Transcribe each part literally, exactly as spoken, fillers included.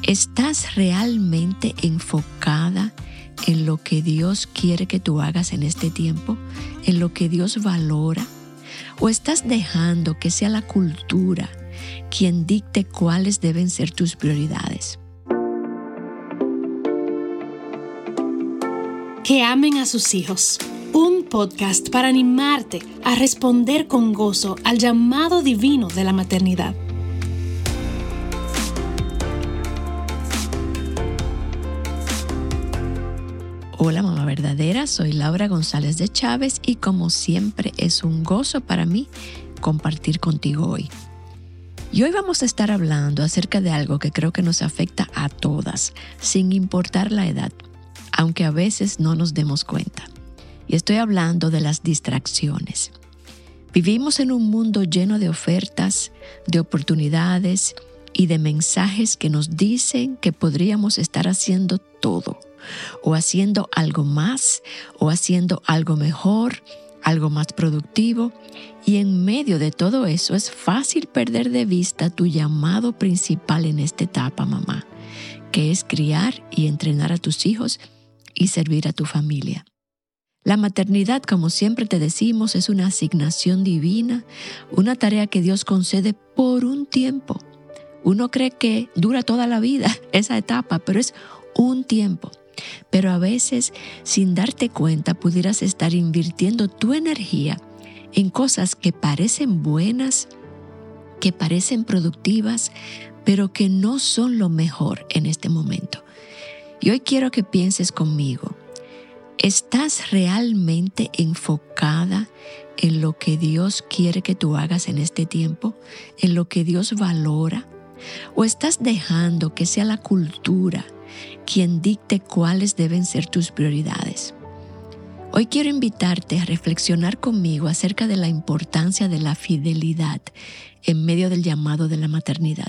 ¿Estás realmente enfocada en lo que Dios quiere que tú hagas en este tiempo? ¿En lo que Dios valora? ¿O estás dejando que sea la cultura quien dicte cuáles deben ser tus prioridades? Que amen a sus hijos. Un podcast para animarte a responder con gozo al llamado divino de la maternidad. Hola mamá verdadera, soy Laura González de Chávez y como siempre es un gozo para mí compartir contigo hoy. Y hoy vamos a estar hablando acerca de algo que creo que nos afecta a todas, sin importar la edad, aunque a veces no nos demos cuenta. Y estoy hablando de las distracciones. Vivimos en un mundo lleno de ofertas, de oportunidades y de mensajes que nos dicen que podríamos estar haciendo todo, o haciendo algo más, o haciendo algo mejor, algo más productivo. Y en medio de todo eso es fácil perder de vista tu llamado principal en esta etapa, mamá, que es criar y entrenar a tus hijos y servir a tu familia. La maternidad, como siempre te decimos, es una asignación divina, una tarea que Dios concede por un tiempo. Uno cree que dura toda la vida esa etapa, pero es un tiempo. Pero a veces, sin darte cuenta, pudieras estar invirtiendo tu energía en cosas que parecen buenas, que parecen productivas, pero que no son lo mejor en este momento. Y hoy quiero que pienses conmigo. ¿Estás realmente enfocada en lo que Dios quiere que tú hagas en este tiempo? ¿En lo que Dios valora? ¿O estás dejando que sea la cultura quien dicte cuáles deben ser tus prioridades? Hoy quiero invitarte a reflexionar conmigo acerca de la importancia de la fidelidad en medio del llamado de la maternidad.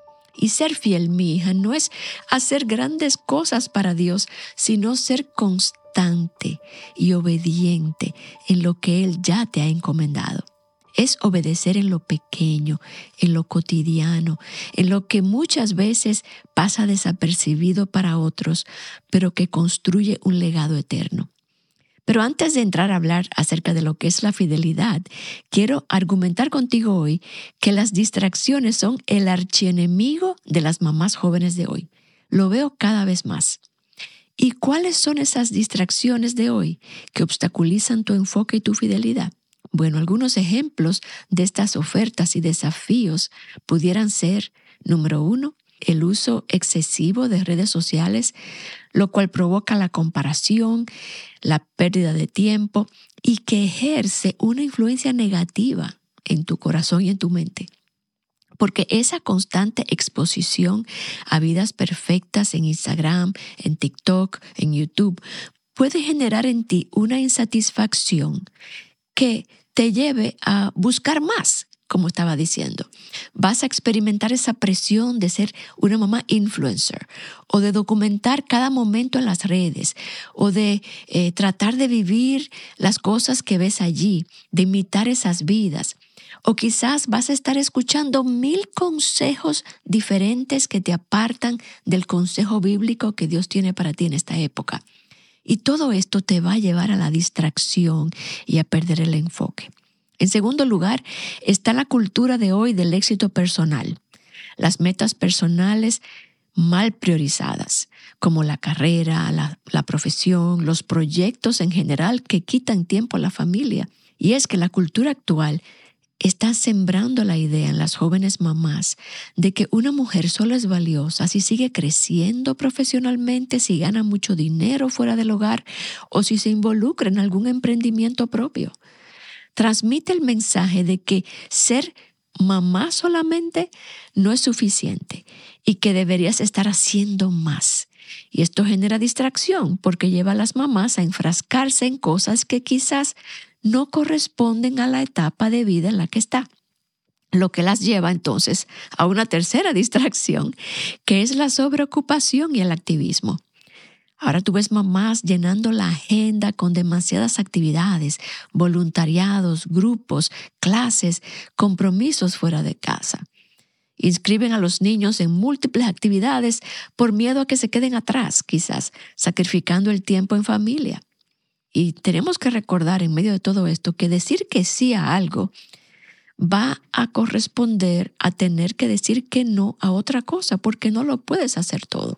Y ser fiel, mi hija, no es hacer grandes cosas para Dios, sino ser constante y obediente en lo que Él ya te ha encomendado. Es obedecer en lo pequeño, en lo cotidiano, en lo que muchas veces pasa desapercibido para otros, pero que construye un legado eterno. Pero antes de entrar a hablar acerca de lo que es la fidelidad, quiero argumentar contigo hoy que las distracciones son el archienemigo de las mamás jóvenes de hoy. Lo veo cada vez más. ¿Y cuáles son esas distracciones de hoy que obstaculizan tu enfoque y tu fidelidad? Bueno, algunos ejemplos de estas ofertas y desafíos pudieran ser, número uno, el uso excesivo de redes sociales, lo cual provoca la comparación, la pérdida de tiempo y que ejerce una influencia negativa en tu corazón y en tu mente. Porque esa constante exposición a vidas perfectas en Instagram, en TikTok, en YouTube, puede generar en ti una insatisfacción que te lleve a buscar más, como estaba diciendo. Vas a experimentar esa presión de ser una mamá influencer o de documentar cada momento en las redes o de eh, tratar de vivir las cosas que ves allí, de imitar esas vidas. O quizás vas a estar escuchando mil consejos diferentes que te apartan del consejo bíblico que Dios tiene para ti en esta época. Y todo esto te va a llevar a la distracción y a perder el enfoque. En segundo lugar, está la cultura de hoy del éxito personal. Las metas personales mal priorizadas, como la carrera, la, la profesión, los proyectos en general que quitan tiempo a la familia. Y es que la cultura actual está sembrando la idea en las jóvenes mamás de que una mujer solo es valiosa si sigue creciendo profesionalmente, si gana mucho dinero fuera del hogar o si se involucra en algún emprendimiento propio. Transmite el mensaje de que ser mamá solamente no es suficiente y que deberías estar haciendo más. Y esto genera distracción porque lleva a las mamás a enfrascarse en cosas que quizás no corresponden a la etapa de vida en la que está. Lo que las lleva entonces a una tercera distracción, que es la sobreocupación y el activismo. Ahora tú ves mamás llenando la agenda con demasiadas actividades, voluntariados, grupos, clases, compromisos fuera de casa. Inscriben a los niños en múltiples actividades por miedo a que se queden atrás, quizás, sacrificando el tiempo en familia. Y tenemos que recordar en medio de todo esto que decir que sí a algo va a corresponder a tener que decir que no a otra cosa, porque no lo puedes hacer todo.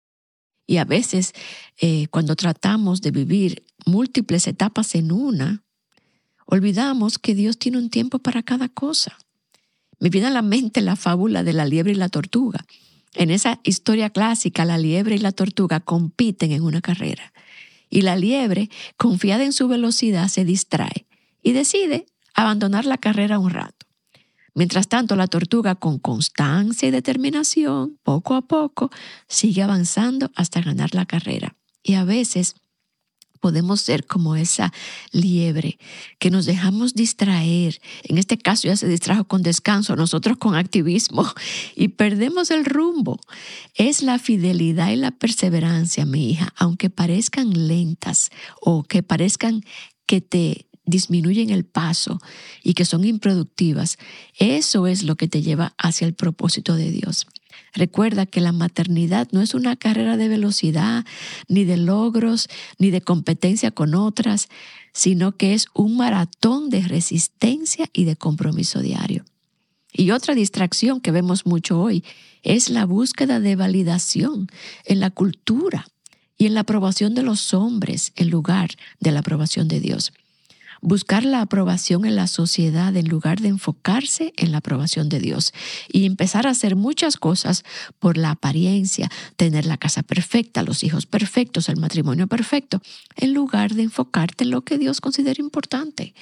Y a veces, eh, cuando tratamos de vivir múltiples etapas en una, olvidamos que Dios tiene un tiempo para cada cosa. Me viene a la mente la fábula de la liebre y la tortuga. En esa historia clásica, la liebre y la tortuga compiten en una carrera. Y la liebre, confiada en su velocidad, se distrae y decide abandonar la carrera un rato. Mientras tanto, la tortuga, con constancia y determinación, poco a poco, sigue avanzando hasta ganar la carrera. Y a veces podemos ser como esa liebre, que nos dejamos distraer. En este caso ya se distrajo con descanso, nosotros con activismo, y perdemos el rumbo. Es la fidelidad y la perseverancia, mi hija, aunque parezcan lentas o que parezcan que te disminuyen el paso y que son improductivas. Eso es lo que te lleva hacia el propósito de Dios. Recuerda que la maternidad no es una carrera de velocidad, ni de logros, ni de competencia con otras, sino que es un maratón de resistencia y de compromiso diario. Y otra distracción que vemos mucho hoy es la búsqueda de validación en la cultura y en la aprobación de los hombres en lugar de la aprobación de Dios. Buscar la aprobación en la sociedad en lugar de enfocarse en la aprobación de Dios y empezar a hacer muchas cosas por la apariencia, tener la casa perfecta, los hijos perfectos, el matrimonio perfecto, en lugar de enfocarte en lo que Dios considera importante.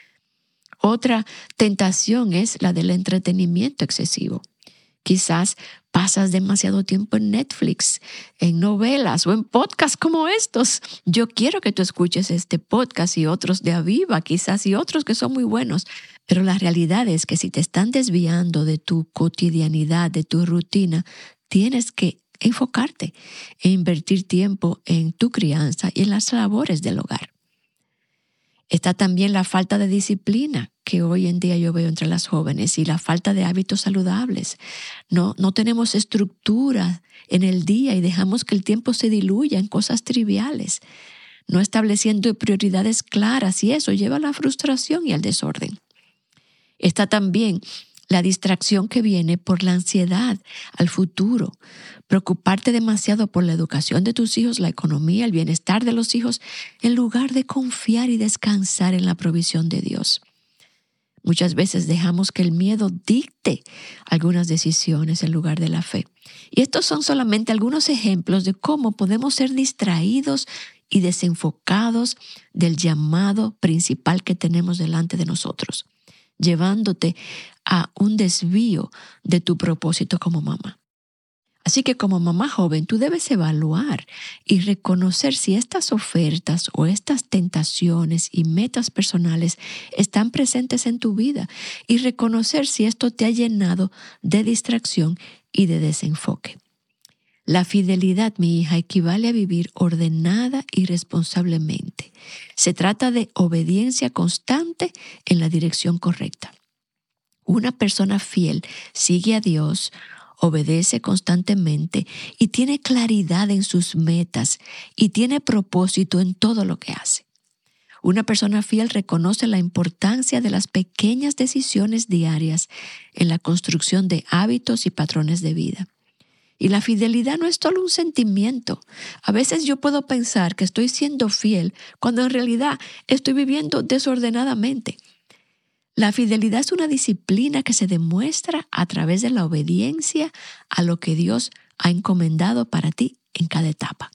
Otra tentación es la del entretenimiento excesivo. Quizás pasas demasiado tiempo en Netflix, en novelas o en podcasts como estos. Yo quiero que tú escuches este podcast y otros de Aviva, quizás, y otros que son muy buenos. Pero la realidad es que si te están desviando de tu cotidianidad, de tu rutina, tienes que enfocarte e invertir tiempo en tu crianza y en las labores del hogar. Está también la falta de disciplina que hoy en día yo veo entre las jóvenes y la falta de hábitos saludables. No, no tenemos estructura en el día y dejamos que el tiempo se diluya en cosas triviales, no estableciendo prioridades claras, y eso lleva a la frustración y al desorden. Está también la distracción que viene por la ansiedad al futuro, preocuparte demasiado por la educación de tus hijos, la economía, el bienestar de los hijos, en lugar de confiar y descansar en la provisión de Dios. Muchas veces dejamos que el miedo dicte algunas decisiones en lugar de la fe. Y estos son solamente algunos ejemplos de cómo podemos ser distraídos y desenfocados del llamado principal que tenemos delante de nosotros, llevándote a un desvío de tu propósito como mamá. Así que como mamá joven, tú debes evaluar y reconocer si estas ofertas o estas tentaciones y metas personales están presentes en tu vida y reconocer si esto te ha llenado de distracción y de desenfoque. La fidelidad, mi hija, equivale a vivir ordenada y responsablemente. Se trata de obediencia constante en la dirección correcta. Una persona fiel sigue a Dios, obedece constantemente y tiene claridad en sus metas y tiene propósito en todo lo que hace. Una persona fiel reconoce la importancia de las pequeñas decisiones diarias en la construcción de hábitos y patrones de vida. Y la fidelidad no es solo un sentimiento. A veces yo puedo pensar que estoy siendo fiel cuando en realidad estoy viviendo desordenadamente. La fidelidad es una disciplina que se demuestra a través de la obediencia a lo que Dios ha encomendado para ti en cada etapa.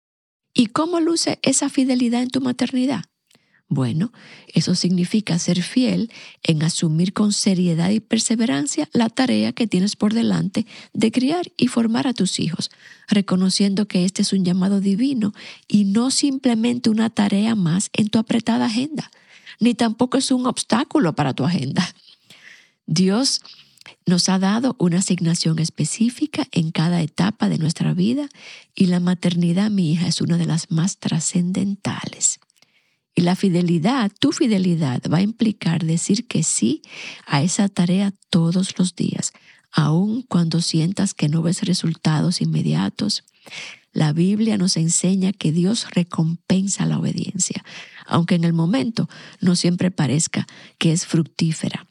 ¿Y cómo luce esa fidelidad en tu maternidad? Bueno, eso significa ser fiel en asumir con seriedad y perseverancia la tarea que tienes por delante de criar y formar a tus hijos, reconociendo que este es un llamado divino y no simplemente una tarea más en tu apretada agenda, ni tampoco es un obstáculo para tu agenda. Dios nos ha dado una asignación específica en cada etapa de nuestra vida y la maternidad, mi hija, es una de las más trascendentales. Y la fidelidad, tu fidelidad, va a implicar decir que sí a esa tarea todos los días, Aun cuando sientas que no ves resultados inmediatos, la Biblia nos enseña que Dios recompensa la obediencia, aunque en el momento no siempre parezca que es fructífera.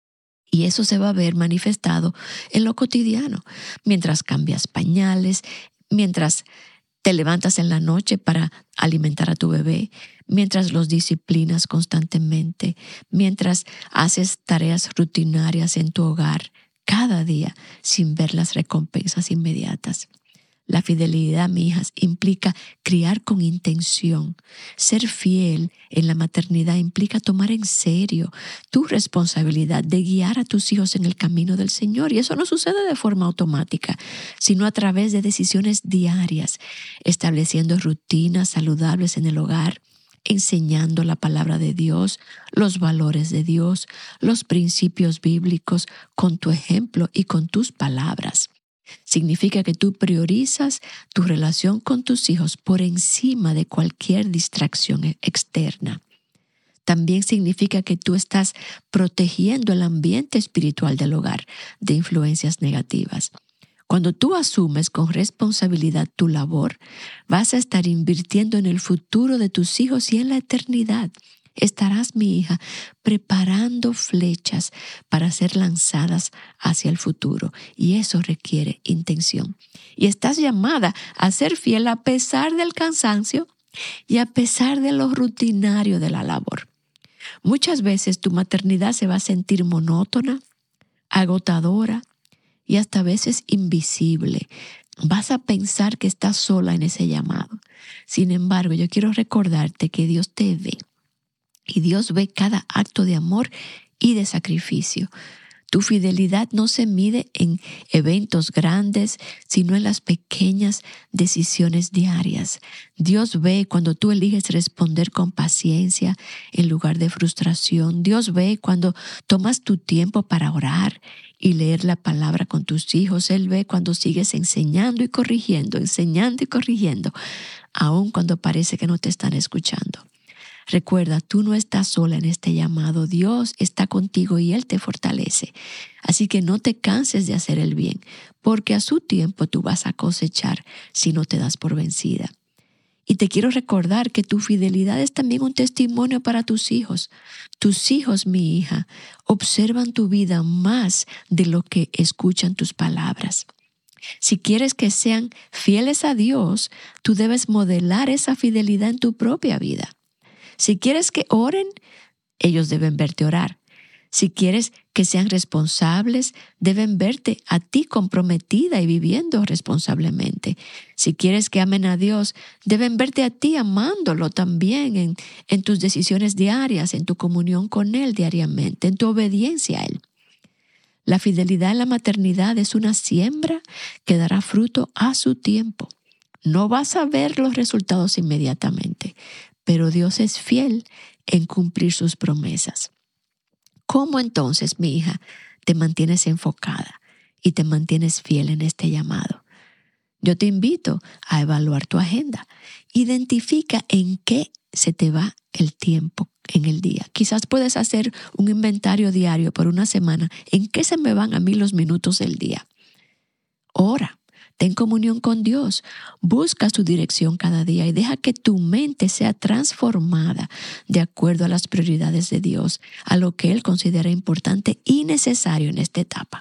Y eso se va a ver manifestado en lo cotidiano, mientras cambias pañales, mientras te levantas en la noche para alimentar a tu bebé, mientras los disciplinas constantemente, mientras haces tareas rutinarias en tu hogar cada día sin ver las recompensas inmediatas. La fidelidad, mi hijas, implica criar con intención. Ser fiel en la maternidad implica tomar en serio tu responsabilidad de guiar a tus hijos en el camino del Señor. Y eso no sucede de forma automática, sino a través de decisiones diarias, estableciendo rutinas saludables en el hogar, enseñando la palabra de Dios, los valores de Dios, los principios bíblicos con tu ejemplo y con tus palabras. Significa que tú priorizas tu relación con tus hijos por encima de cualquier distracción externa. También significa que tú estás protegiendo el ambiente espiritual del hogar de influencias negativas. Cuando tú asumes con responsabilidad tu labor, vas a estar invirtiendo en el futuro de tus hijos y en la eternidad. Estarás, mi hija, preparando flechas para ser lanzadas hacia el futuro, y eso requiere intención. Y estás llamada a ser fiel a pesar del cansancio y a pesar de lo rutinario de la labor. Muchas veces tu maternidad se va a sentir monótona, agotadora y hasta a veces invisible. Vas a pensar que estás sola en ese llamado. Sin embargo, yo quiero recordarte que Dios te ve. Y Dios ve cada acto de amor y de sacrificio. Tu fidelidad no se mide en eventos grandes, sino en las pequeñas decisiones diarias. Dios ve cuando tú eliges responder con paciencia en lugar de frustración. Dios ve cuando tomas tu tiempo para orar y leer la palabra con tus hijos. Él ve cuando sigues enseñando y corrigiendo, enseñando y corrigiendo, aun cuando parece que no te están escuchando. Recuerda, tú no estás sola en este llamado. Dios está contigo y Él te fortalece. Así que no te canses de hacer el bien, porque a su tiempo tú vas a cosechar si no te das por vencida. Y te quiero recordar que tu fidelidad es también un testimonio para tus hijos. Tus hijos, mi hija, observan tu vida más de lo que escuchan tus palabras. Si quieres que sean fieles a Dios, tú debes modelar esa fidelidad en tu propia vida. Si quieres que oren, ellos deben verte orar. Si quieres que sean responsables, deben verte a ti comprometida y viviendo responsablemente. Si quieres que amen a Dios, deben verte a ti amándolo también en, en tus decisiones diarias, en tu comunión con Él diariamente, en tu obediencia a Él. La fidelidad en la maternidad es una siembra que dará fruto a su tiempo. No vas a ver los resultados inmediatamente, pero Dios es fiel en cumplir sus promesas. ¿Cómo entonces, mi hija, te mantienes enfocada y te mantienes fiel en este llamado? Yo te invito a evaluar tu agenda. Identifica en qué se te va el tiempo en el día. Quizás puedes hacer un inventario diario por una semana. ¿En qué se me van a mí los minutos del día? Ora. Ten comunión con Dios, busca su dirección cada día y deja que tu mente sea transformada de acuerdo a las prioridades de Dios, a lo que Él considera importante y necesario en esta etapa.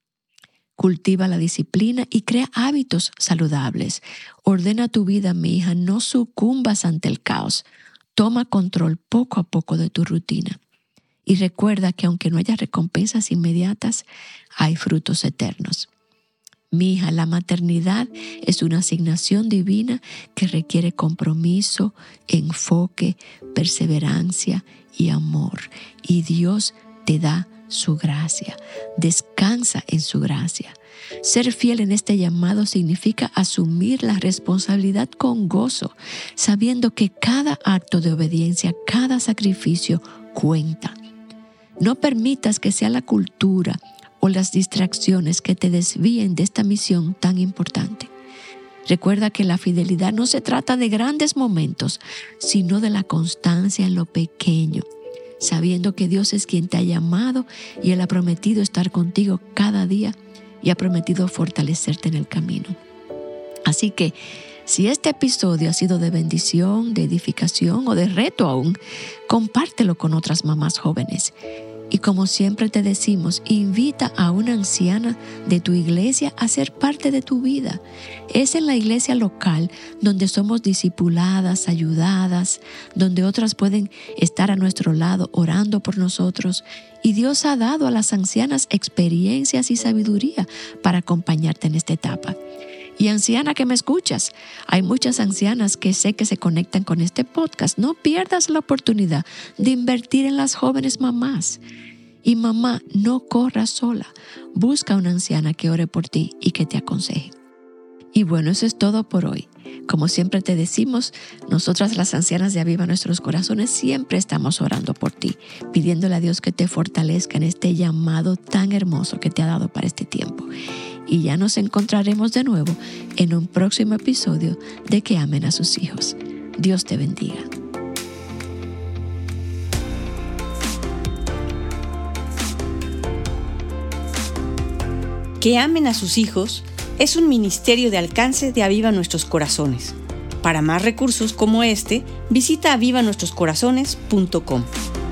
Cultiva la disciplina y crea hábitos saludables. Ordena tu vida, mi hija, no sucumbas ante el caos. Toma control poco a poco de tu rutina. Y recuerda que aunque no haya recompensas inmediatas, hay frutos eternos. Mi hija, la maternidad es una asignación divina que requiere compromiso, enfoque, perseverancia y amor. Y Dios te da su gracia. Descansa en su gracia. Ser fiel en este llamado significa asumir la responsabilidad con gozo, sabiendo que cada acto de obediencia, cada sacrificio cuenta. No permitas que sea la cultura o las distracciones que te desvíen de esta misión tan importante. Recuerda que la fidelidad no se trata de grandes momentos, sino de la constancia en lo pequeño, sabiendo que Dios es quien te ha llamado y Él ha prometido estar contigo cada día y ha prometido fortalecerte en el camino. Así que, si este episodio ha sido de bendición, de edificación o de reto aún, compártelo con otras mamás jóvenes. Y como siempre te decimos, invita a una anciana de tu iglesia a ser parte de tu vida. Es en la iglesia local donde somos discipuladas, ayudadas, donde otras pueden estar a nuestro lado orando por nosotros. Y Dios ha dado a las ancianas experiencias y sabiduría para acompañarte en esta etapa. Y anciana que me escuchas, hay muchas ancianas que sé que se conectan con este podcast. No pierdas la oportunidad de invertir en las jóvenes mamás. Y mamá, no corras sola. Busca una anciana que ore por ti y que te aconseje. Y bueno, eso es todo por hoy. Como siempre te decimos, nosotras las ancianas de Aviva Nuestros Corazones siempre estamos orando por ti, pidiéndole a Dios que te fortalezca en este llamado tan hermoso que te ha dado para este tiempo. Y ya nos encontraremos de nuevo en un próximo episodio de Que Amen a Sus Hijos. Dios te bendiga. Que Amen a Sus Hijos es un ministerio de alcance de Aviva Nuestros Corazones. Para más recursos como este, visita aviva nuestros corazones punto com.